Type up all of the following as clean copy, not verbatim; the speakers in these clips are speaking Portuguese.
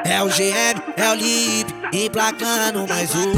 É o GM, é o Lip, emplacando mais um.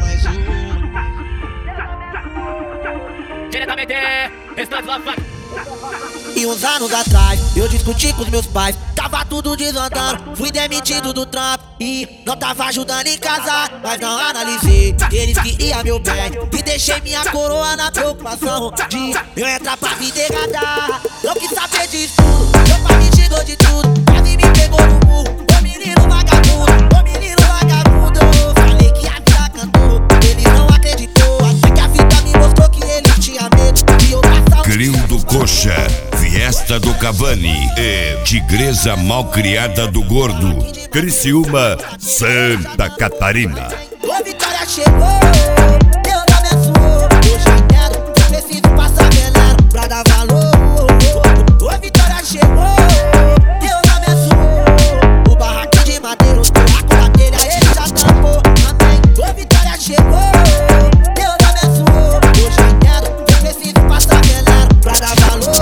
Diretamente, Restante La Faca. E uns anos atrás, eu discuti com os meus pais. Tava tudo desandando, fui demitido do trampo e não tava ajudando em casa, mas não analisei. Eles queriam meu bem e deixei minha coroa na preocupação de eu entrar pra vida errada. Não quis saber disso tudo, meu pai me xingou de tudo, quase me pegou no burro. Ô menino vagabundo, ô menino vagabundo. Falei que a vida cantou, ele não acreditou. Até que a vida me mostrou que ele tinha medo de eu passar. Crio do Coxa, Fiesta do Cavani e Tigresa Malcriada do Gordo, Criciúma, Santa Catarina. Ô Vitória chegou, Deus abençoou. Hoje eu quero, eu preciso passar veneno pra dar valor. Ô Vitória chegou, Deus abençoou. O barraquinho de madeira, os buracos da telha, ele já tampou. Amém. Ô Vitória chegou, Deus abençoou. Hoje eu quero, eu preciso passar veneno pra dar valor.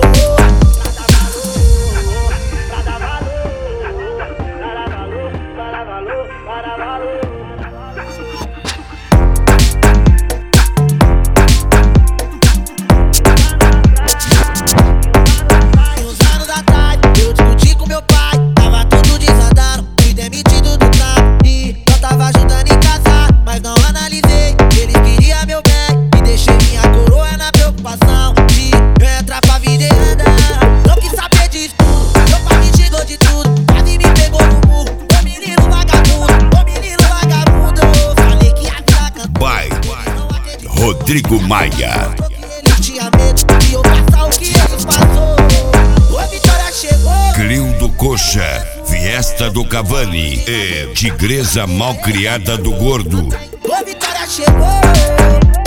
Rodrigo Maia. Ele tinha medo de eu passar o que ele passou. Ô Vitória chegou. Crio do Coxa, Fiesta do Cavani e Tigresa Malcriada do Gordo. Ô Vitória chegou.